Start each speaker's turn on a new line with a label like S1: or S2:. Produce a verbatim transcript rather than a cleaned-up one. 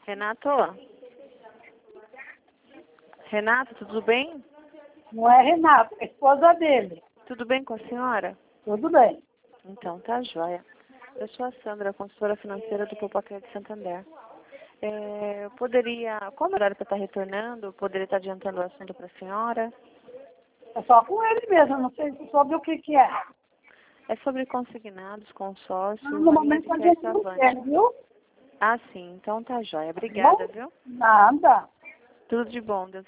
S1: Renato? Renato, tudo bem?
S2: Não é Renato, é a esposa dele.
S1: Tudo bem com a senhora?
S2: Tudo bem.
S1: Então, tá joia. Eu sou a Sandra, consultora financeira do Poupaquete de Santander. É, eu poderia, qual horário que eu estar retornando? Eu poderia estar adiantando o assunto para a senhora?
S2: É só com ele mesmo, não sei sobre o que que é.
S1: É sobre consignados, consórcios,
S2: Ah, no
S1: uma linha
S2: momento
S1: de
S2: a
S1: crédito
S2: gente não
S1: avante.
S2: quer, viu?
S1: Ah, sim. Então tá joia.
S2: Tá
S1: Obrigada,
S2: bom?
S1: viu?
S2: Nada.
S1: Tudo de bom. Deus